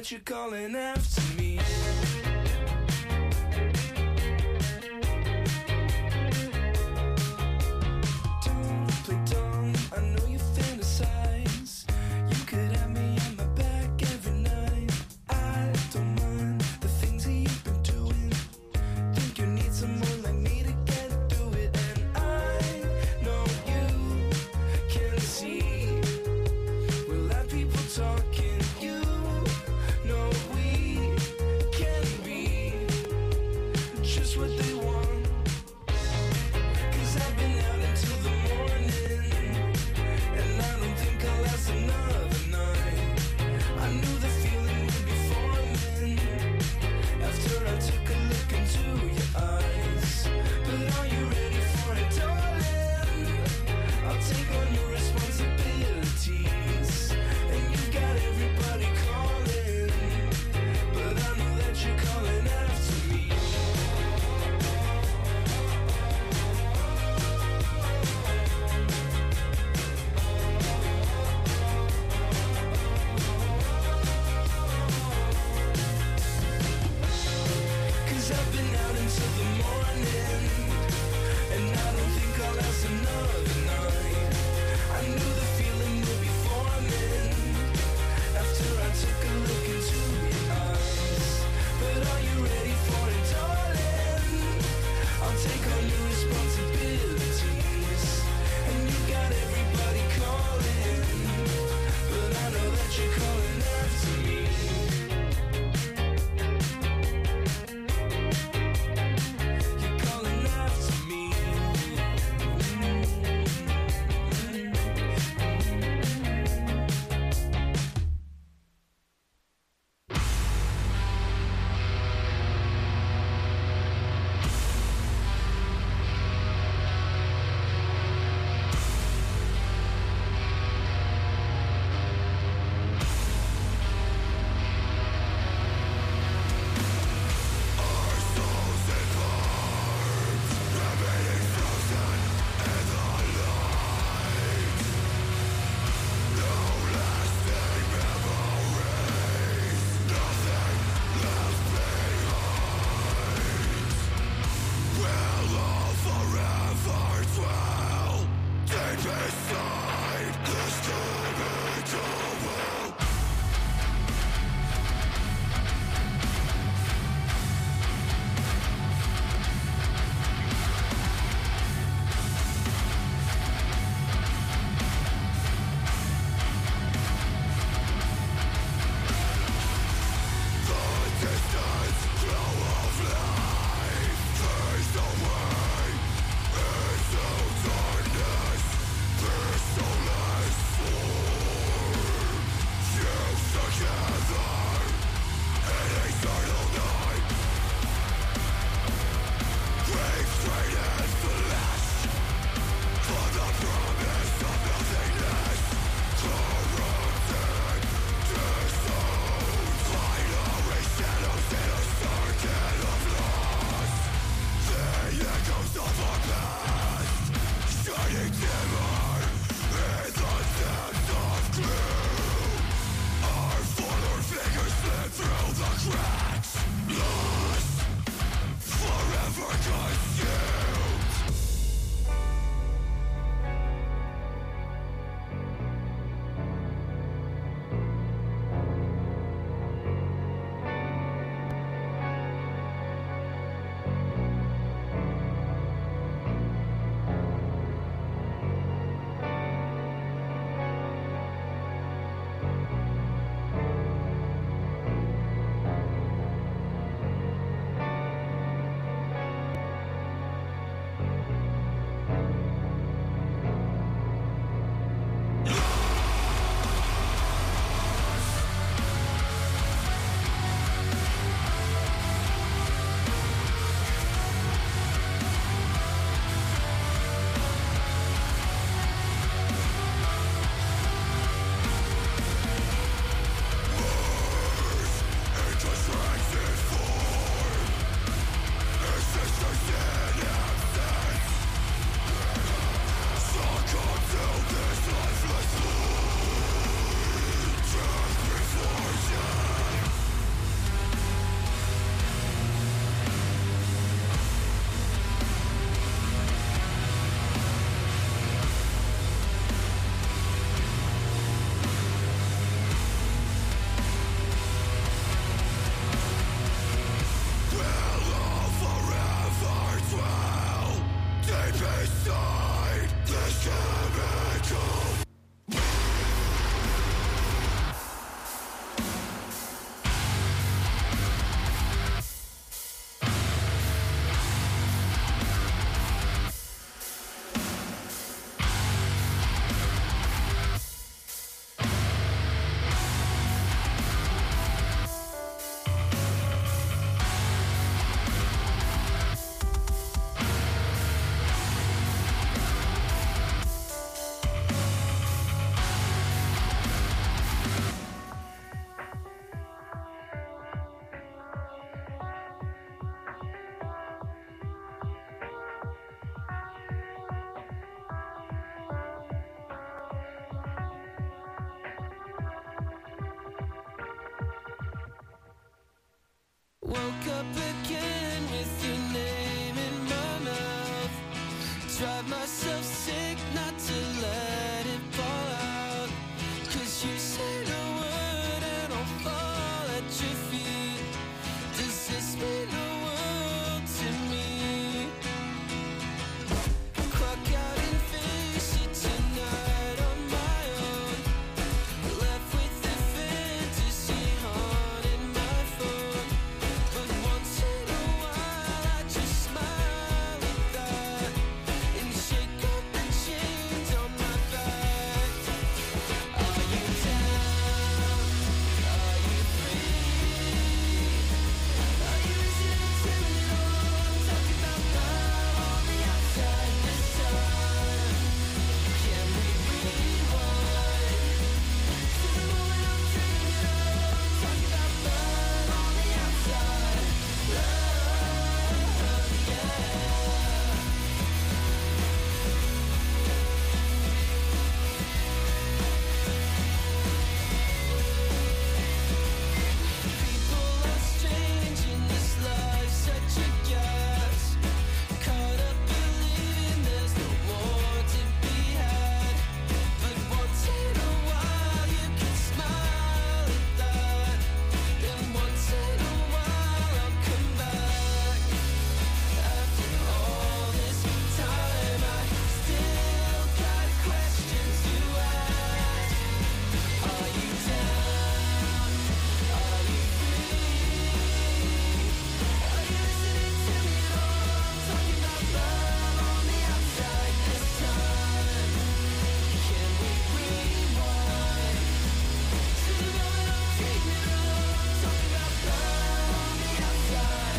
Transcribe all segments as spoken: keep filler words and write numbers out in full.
that you're calling after me. Don't play dumb, I know you fantasize. You could have me on my back every night. I don't mind the things that you've been doing. Think you need someone like me to get through it. And I know you can see we'll have people talking. You know we up again with your name in my mouth. Drive myself sick not to let it fall out. Cause you say the word and I'll fall at your feet. Does this mean the world to me? Clock out and face it tonight on my own. Left with the fantasy haunting my phone. But once in a while I just smile at that and shake up the chains on my back. Are you down? Are you free? Are you listening to it all? I'm talking about love on the outside this time. Can we rewind to the moment I'm dreaming of? Talking about love on the outside. Love, yeah. People are strange in this life, such a gas. Caught up believing there's no more to be had. But once in a while you can smile at that. And once in a while I'll come back. After all this time I still got questions to ask. Are you down? Are you free? Are you listening to me at all? I'm talking about love on the outside this time. Can we rewind to the moment I'm dreaming of? Talking about love on the outside.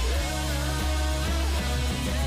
Love, yeah.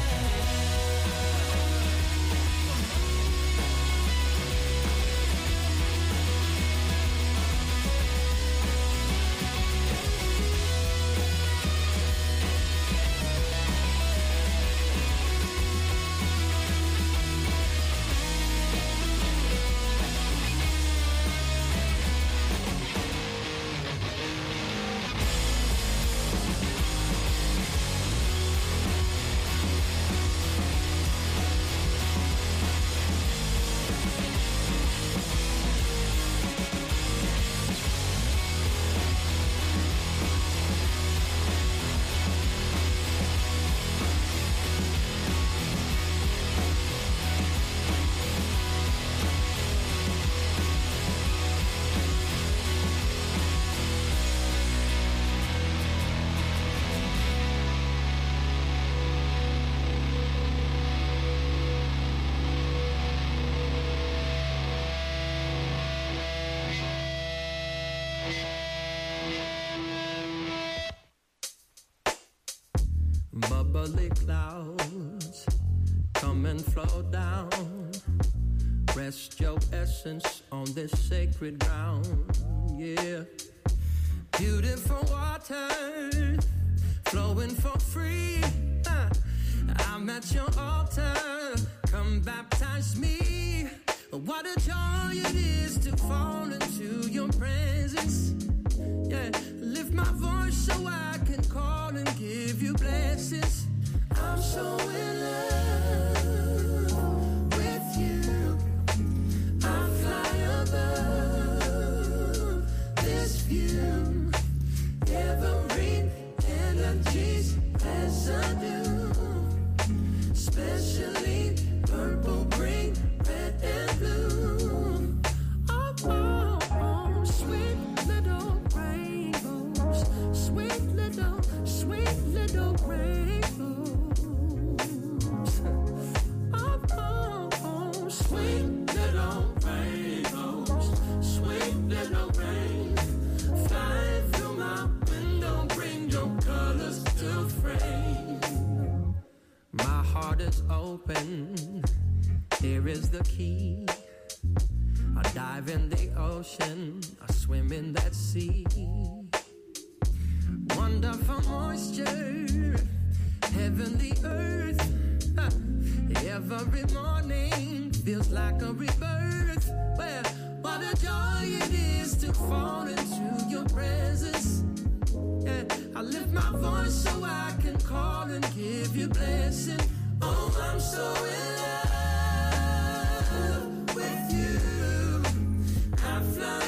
Bubbly clouds come and flow down. Rest your essence on this sacred ground. Yeah. Beautiful water flowing for free. Uh, I'm at your altar. Come baptize me. What a joy it is to fall into your presence. Yeah, lift my voice so I can call and give you blessings. I'm so in love with you. I fly above this view. Every energies as I do. Especially purple, green, red, and blue. Oh, oh, oh, sweet little rainbows. Sweet little, sweet little rainbows. Oh, oh, oh, sweet little rainbows. Sweet little rain. Fly through my window, bring your colors to frame. My heart is open, here is the key. I dive in the ocean, I swim in that sea. Wonderful moisture, heavenly earth. Ha. Every morning feels like a rebirth. Well, what a joy it is to fall into your presence. Yeah, I lift my voice so I can call and give you blessing. Oh, I'm so in love with you. I fly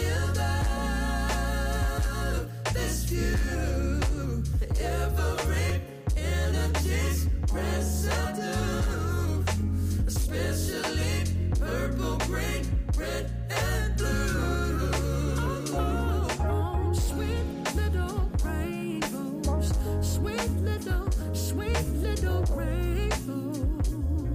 above this view. Every energy's residue, especially purple, green, red, and blue. Oh, oh, sweet little rainbows, sweet little, sweet little rainbows.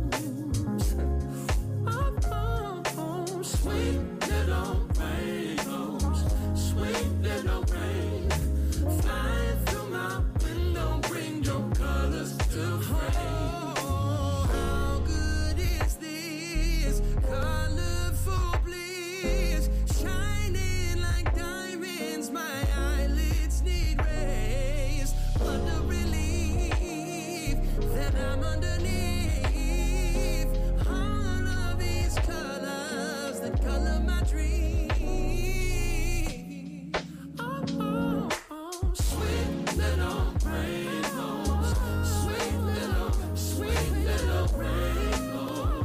Oh, oh, oh, sweet little rainbows, sweet little rain, flying through my window, bring your colors to frame. Oh, how good is this colorful bliss, shining like diamonds, my eyelids need rays, what a relief that I'm underneath all of these colors that color my dream. Oh, oh, oh, sweet little rainbows, sweet little, sweet little rainbows,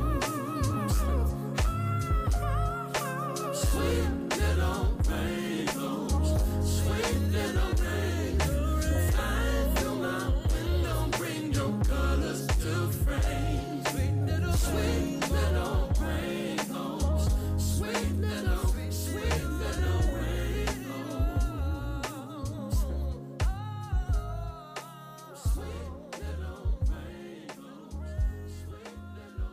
sweet little rainbows, sweet little rainbows, flying through my window, bring your colors to frame. Sweet little, sweet little rainbows, sweet little, sweet little rainbows, sweet little rainbows, sweet little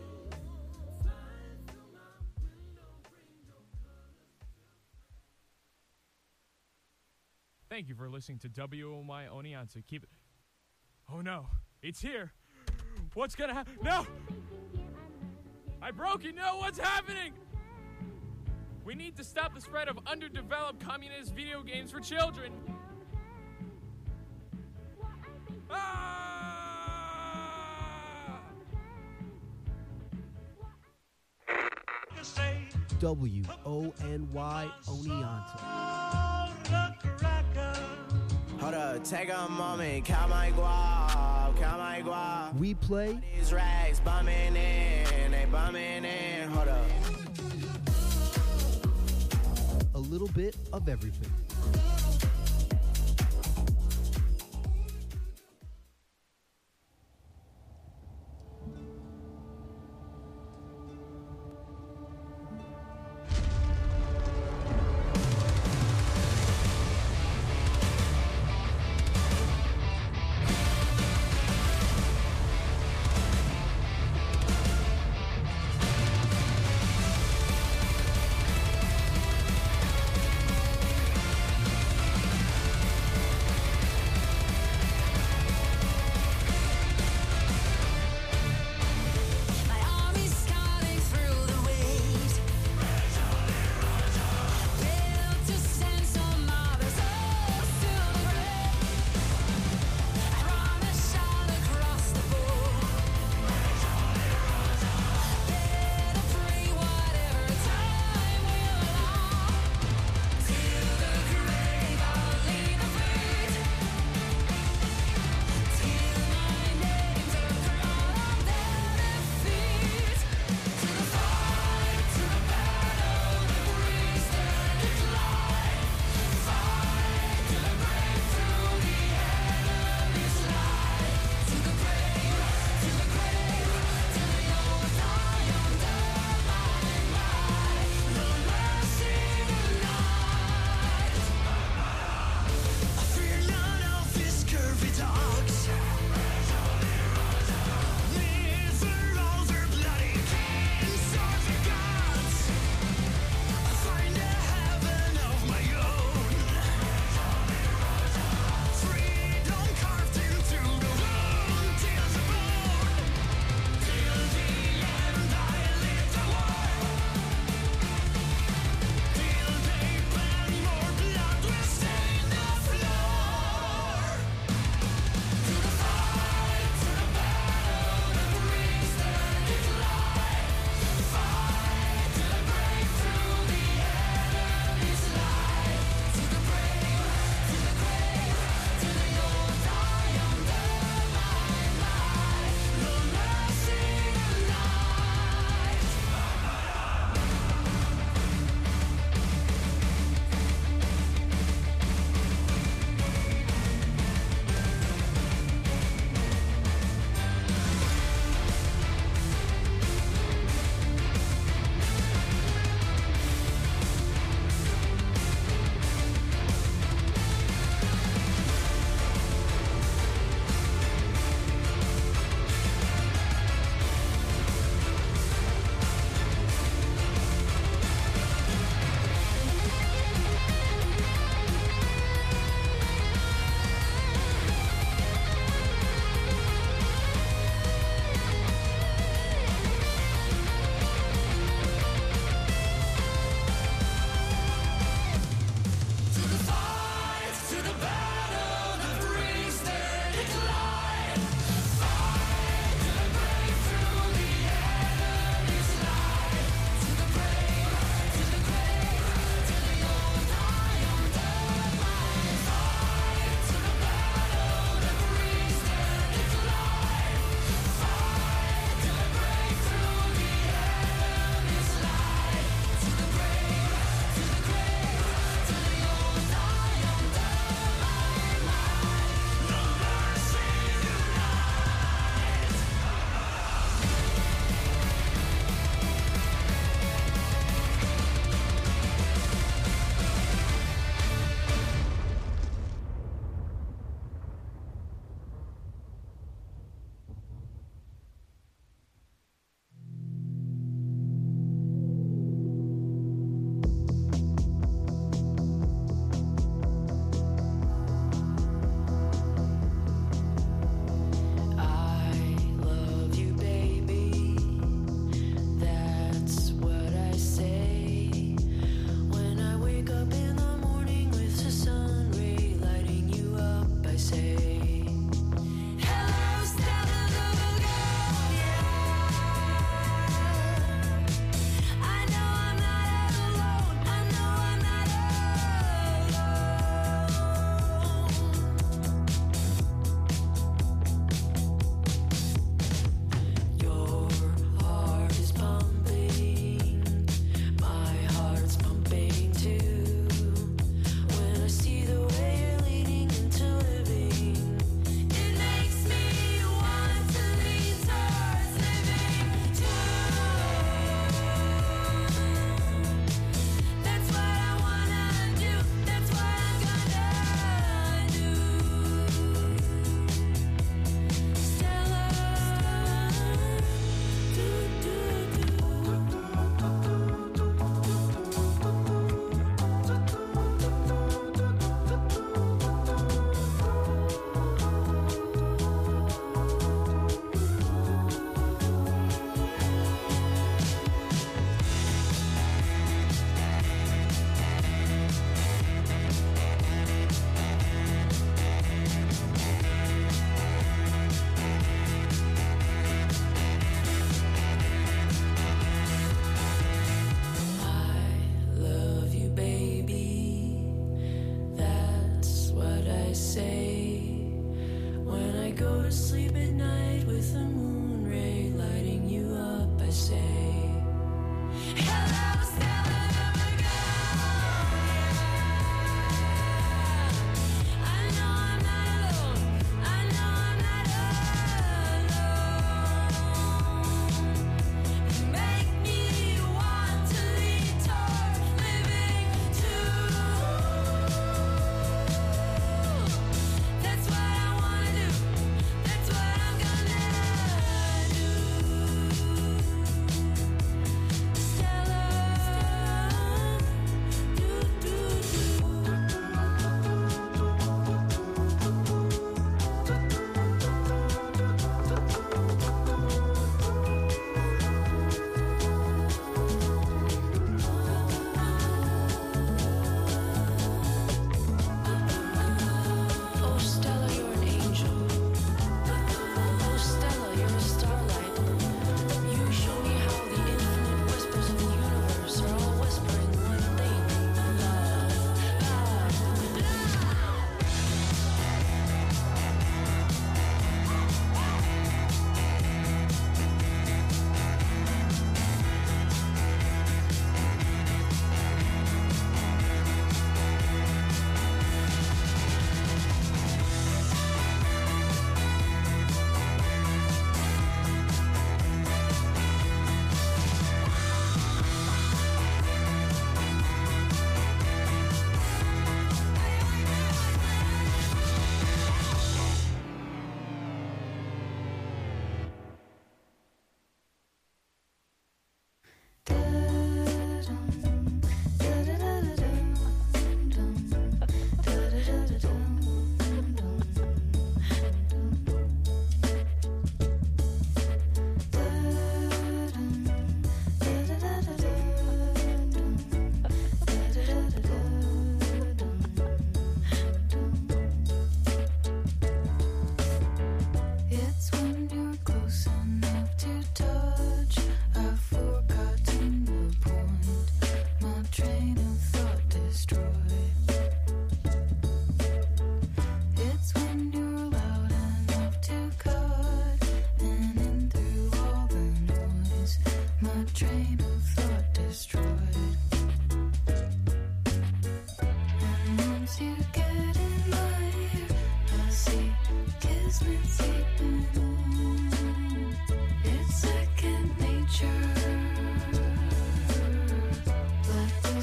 Thank you for listening to W O M I Oneonta. Keep it. Oh no, it's here. What's gonna happen? No! I broke it. No, what's happening? We need to stop the spread of underdeveloped communist video games for children. Ah! W O N Y Oneonta. Hold up, take a moment, count my guap, count my guap. We play These rags bumming in, they bumming in, hold up. a little bit of everything.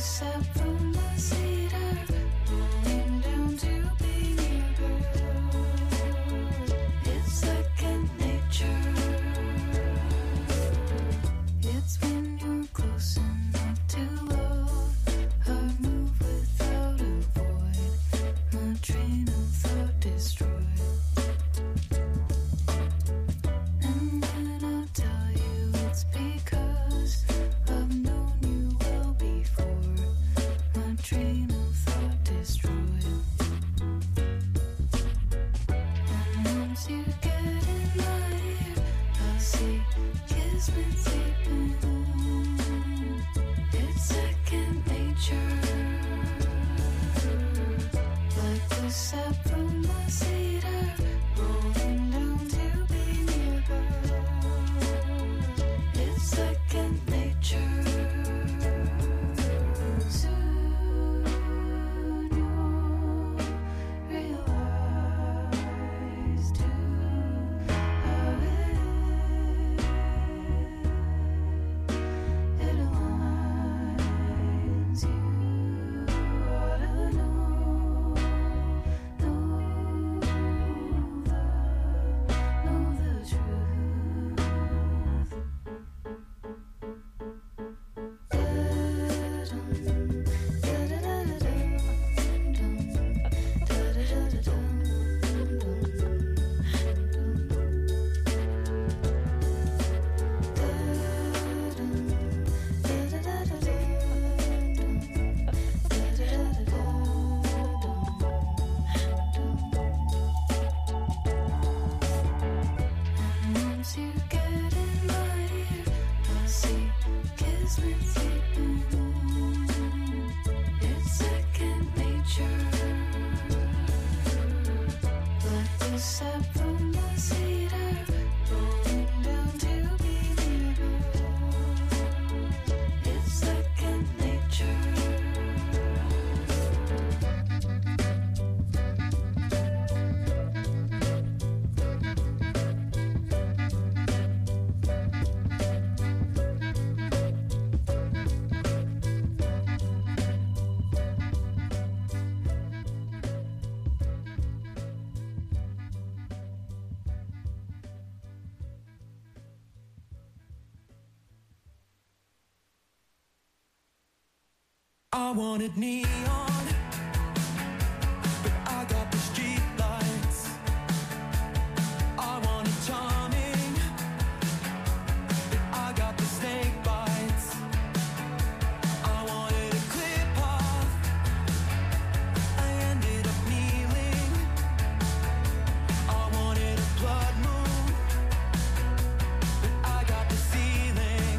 I wanted neon, but I got the street lights. I wanted charming, but I got the snake bites. I wanted a clear path, I ended up kneeling. I wanted a blood moon, but I got the ceiling.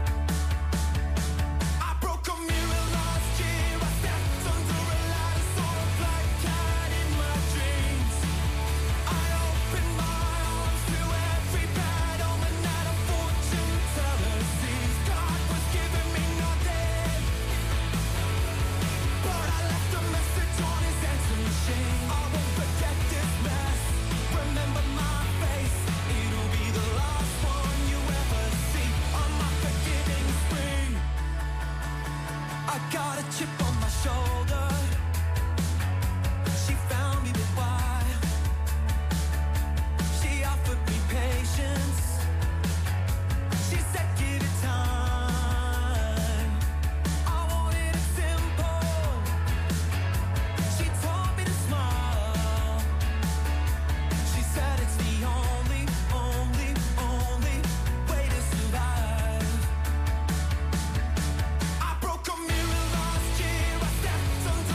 I broke a mirror last year, I stepped under a ladder, saw a black cat in my dreams. I opened my arms to every bad omen that a fortune teller sees. God was giving me nothing, but I left a message on his answer machine. I won't forget this mess, remember my face. It'll be the last one you ever see on my forgiving spree. I got a chip on my shoulder. She found me, but why? She offered me patience. She said give it time. I wanted it simple. She taught me to smile. She said it's the only, only, only way to survive. I broke a mirror last year, I stepped under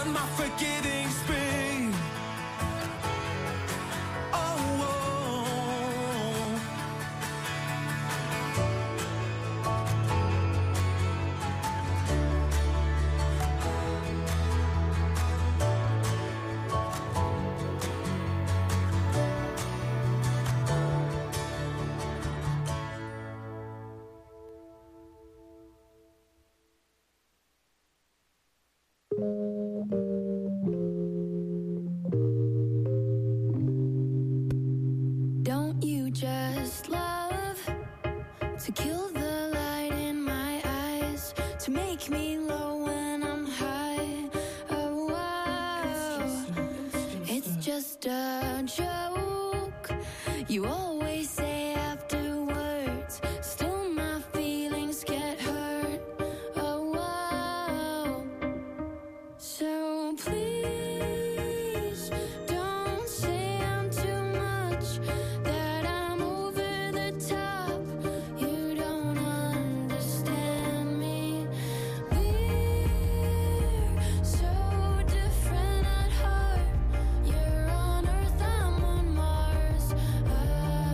on my forgiving spree. Oh, Don't you just love to kill the light in my eyes, to make me low when I'm high? Oh, wow. It's just a joke. You always say afterwards, still my feelings get hurt. Oh, wow. So please don't say I'm too much, that I'm over the top. You don't understand me. We're so different at heart. You're on Earth, I'm on Mars. I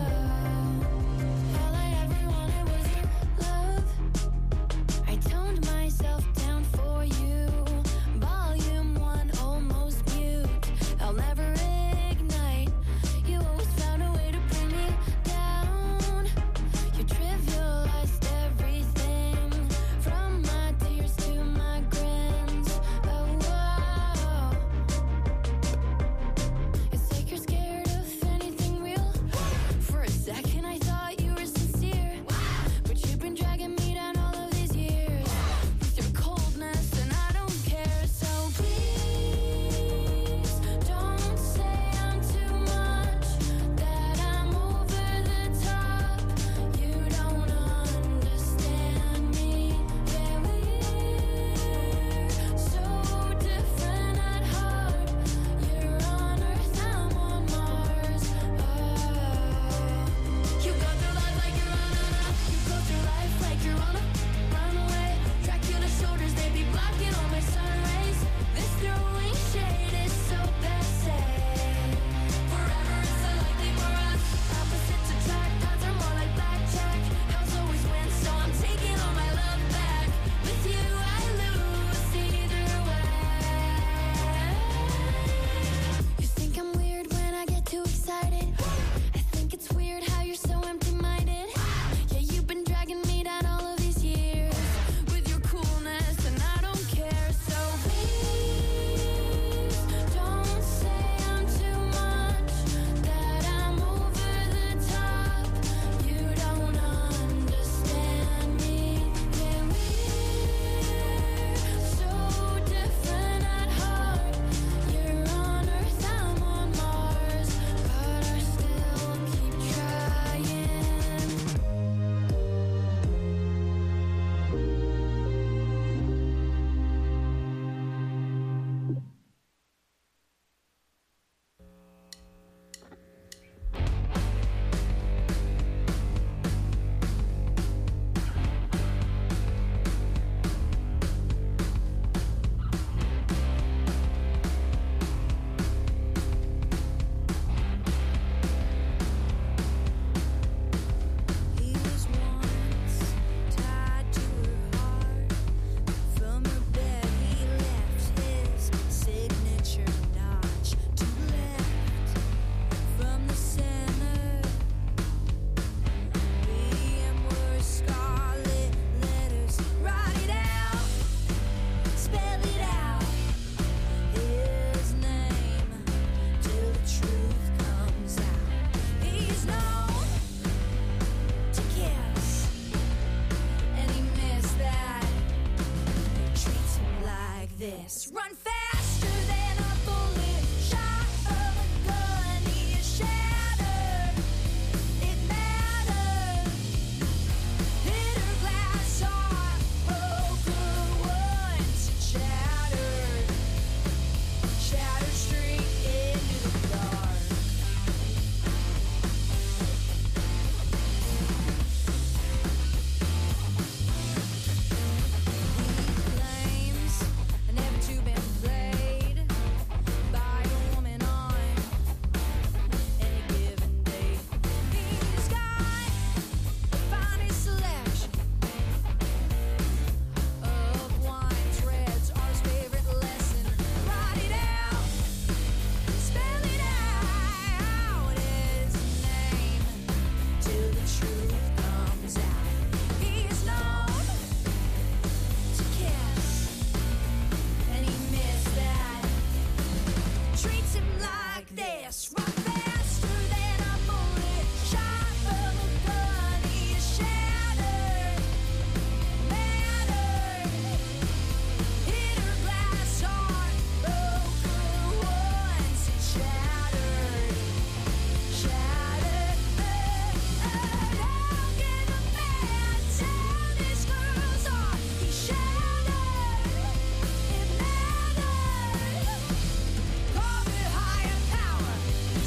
Call me higher power.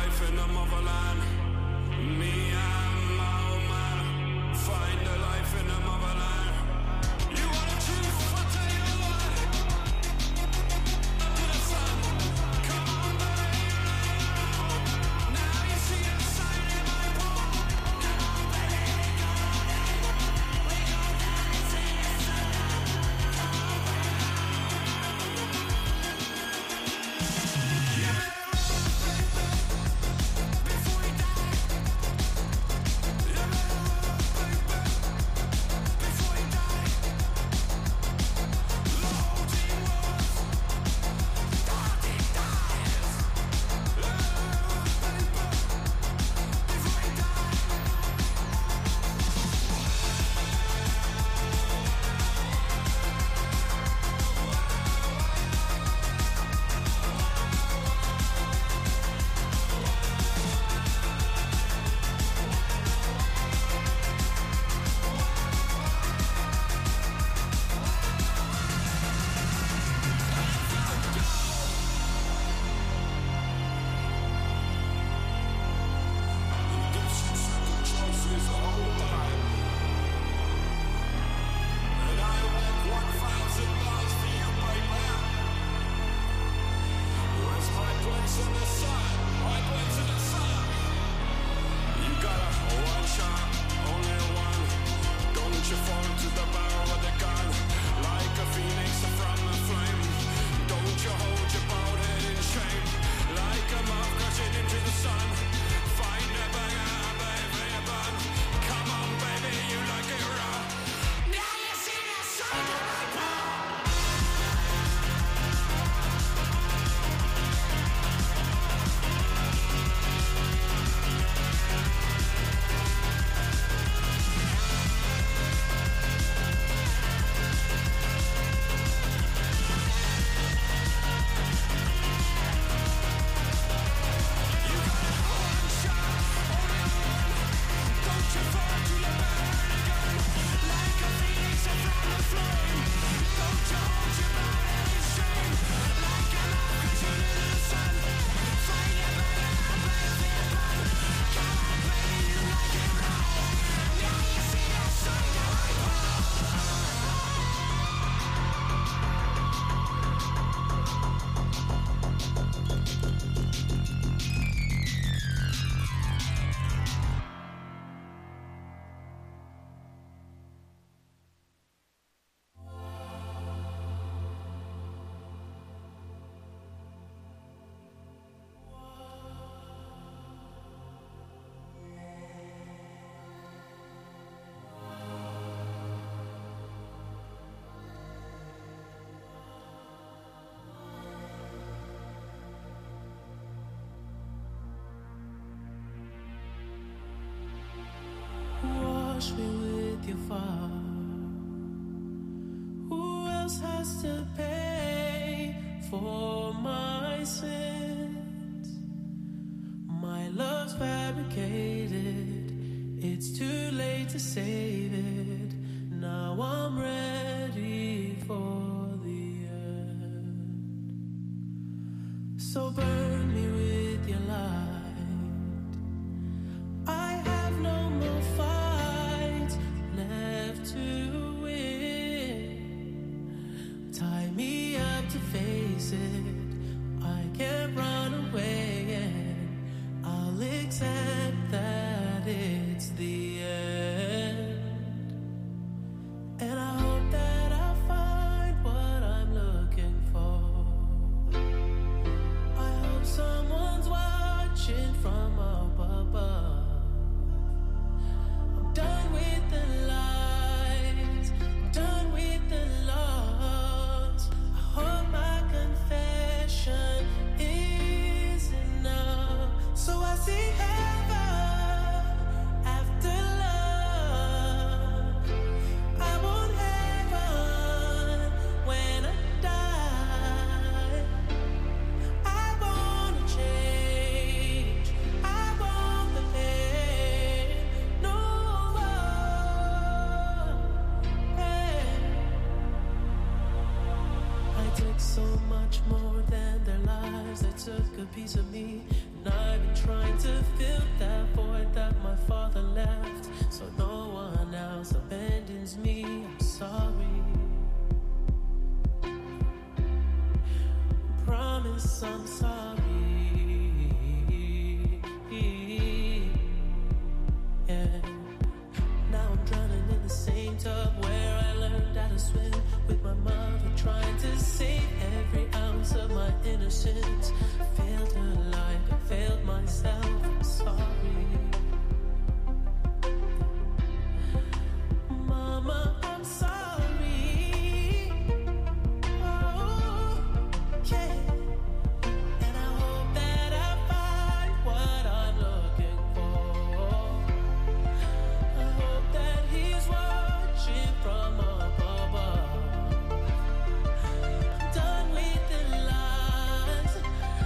life in the motherland. Me and my old man find the life in the motherland. You want the truth? I'll tell you what. Up to the sun. Come on, baby. Now you see the sign in my wall. Come on, baby. Go down. We go down and see the sun. Come on, baby. You better run, baby, before you die. You better run, baby, before you die. Loading words, starting dies. You better run, baby, before you die. Choices all the time. And I walk one thousand miles for you, baby. Where's my place in the sun? My place in the sun. You got a one shot, only one. Don't you fall to the barrel of the gun like a phoenix from the flame. Don't you hold your bowed head in shame like a moth crashing into the sun. Find a banger, baby, a bun. Come on, baby, you like it raw. Now you see the sun. You got one shot, only one. Don't you fall to the barrel of the gun like a phoenix from the flame. Don't you hold your bowed head in shame like a moth crashing into the sun. Find a banger, baby, a bun. Come on, baby, you like it raw. Now you see the sun go right Wash me with your fire. Who else has to pay for my sins? My love's fabricated. It's too late to save it. Now I'm ready for the end. So burn me with your light. I have no more fights left to win. Tie me up to face it. I can't run away, and I'll accept that it's the end. And I hope that I find what I'm looking for. I hope someone's watching from up above. I'm done with the lies, I'm done with the loss. I hope my confession is enough. So I see heaven after love. I want heaven when I die. I wanna change, I want the pain. No more pain. I took so much more than their lives. They took a piece of me, and I've been trying patience. I failed her like I failed myself. I'm sorry. Mama, I'm sorry. Oh, yeah. And I hope that I find what I'm looking for. I hope that he's watching from above. I'm done with the lies.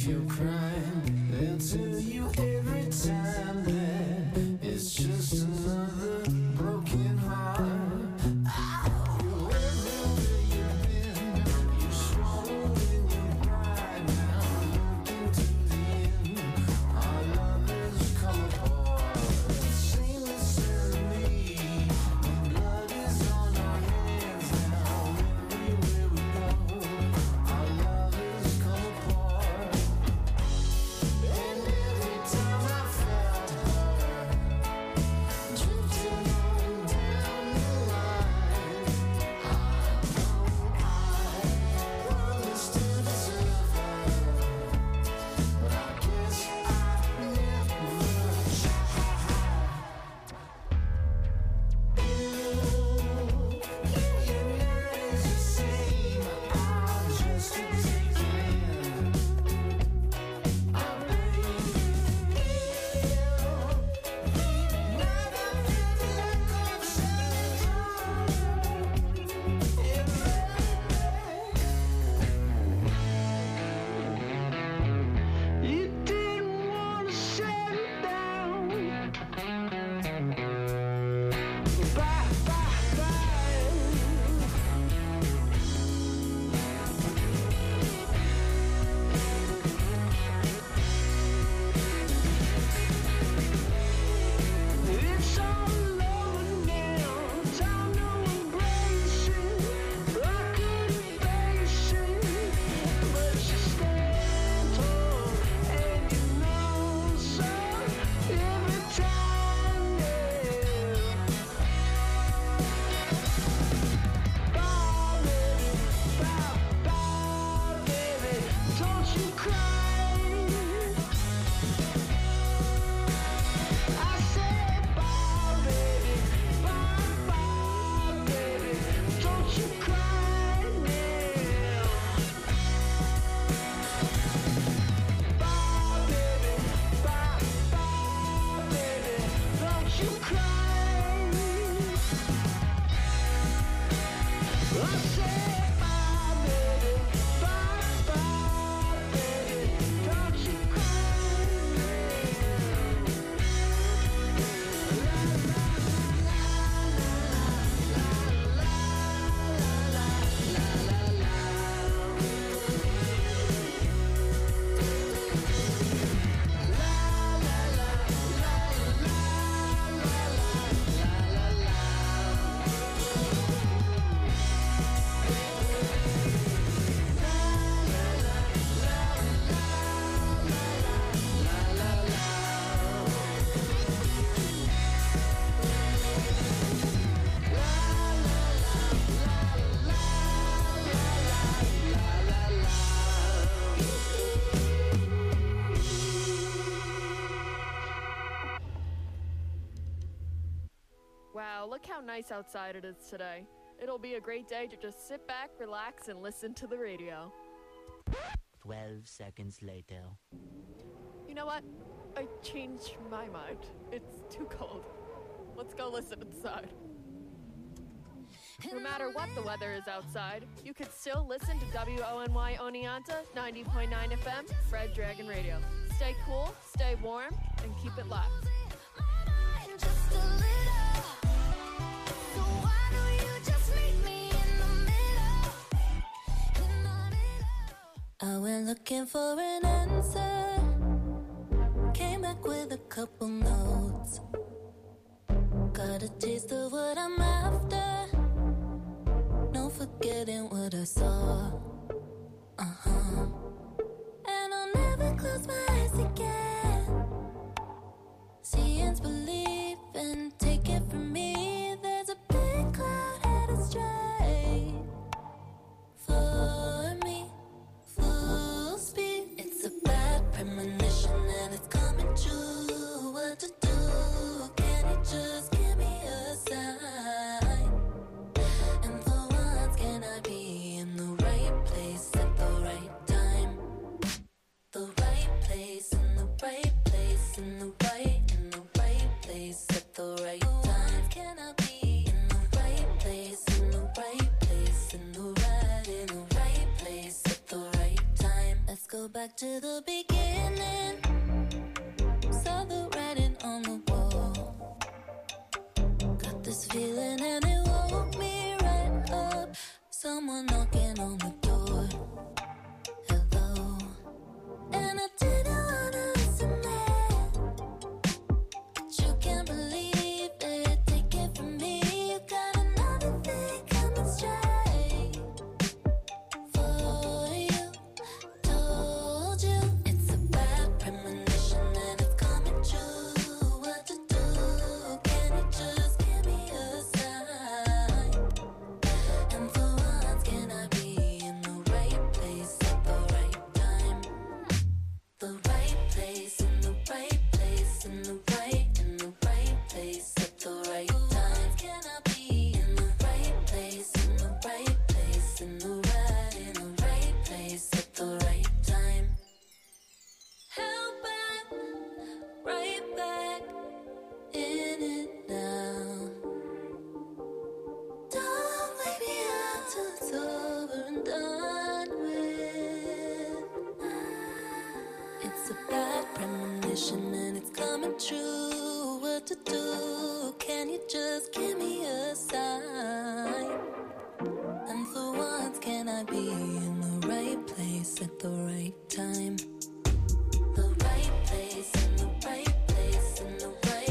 you're crying, they'll tell you every time that it's just another broken heart. You're everywhere you've been, you swallow in your pride. Now looking to the end, our love has come apart. Say listen to me, the blood is on our hands now. Everywhere we go, our love has come apart. And every time I felt her drifting on down the line, I promised to deserve her, but I guess I never tried. You, you're not as the same. I'll just take it in. I beg you, now that I feel like I'm saying, you didn't want to set it down. Bye, bye, bye. It's all over now, time to embrace it. I couldn't face it, but you stand tall, and you know so every time, yeah. Bye, baby, bye, bye, baby, don't you cry. I said bye, baby, bye, bye, baby, don't you cry now. Bye, baby, bye, bye, baby, don't you cry. I said bye, baby, bye, bye, baby, don't you cry Wow, look how nice outside it is today. It'll be a great day to just sit back, relax, and listen to the radio. Twelve seconds later. You know what? I changed my mind. It's too cold. Let's go listen inside. No matter what the weather is outside, you could still listen to W O N Y Oneonta ninety point nine F M, Red Dragon Radio. Stay cool, stay warm, and keep it locked. Just a little. So why don't you just meet me in the middle? In the middle. I went looking for an answer. Came back with a couple notes. Got a taste of what I'm after. No forgetting what I saw. Uh-huh. And I'll never close my eyes again. Seeing's belief, and take it from me, there's a big cloud headed straight for me, full speed. It's a bad premonition and it's coming true. What to do? Can you just give me a sign? And for once, can I be in the right place at the right time? go back to the beginning. Saw the writing on the wall. Got this feeling and it woke me right up. Someone knocking on the door. Hello. And I didn't wanna listen there, but you can't believe it. Take it from me, you got another thing coming straight for you. Told you it's a bad premonition and it's coming true. What to do? Can you just give me a sign? And for once, can I be in the right place at the right time? The right place, in the right place, in the right, in the right place at the right time. Can I be in the right place, in the right place, in the right, in the right place at the right time? Held back, right back in it now. Don't wake me up till it's over and done with. It's a bad premonition and it's coming true. What to do? Can you just give me a sign? And for once, can I be in the right place at the right time?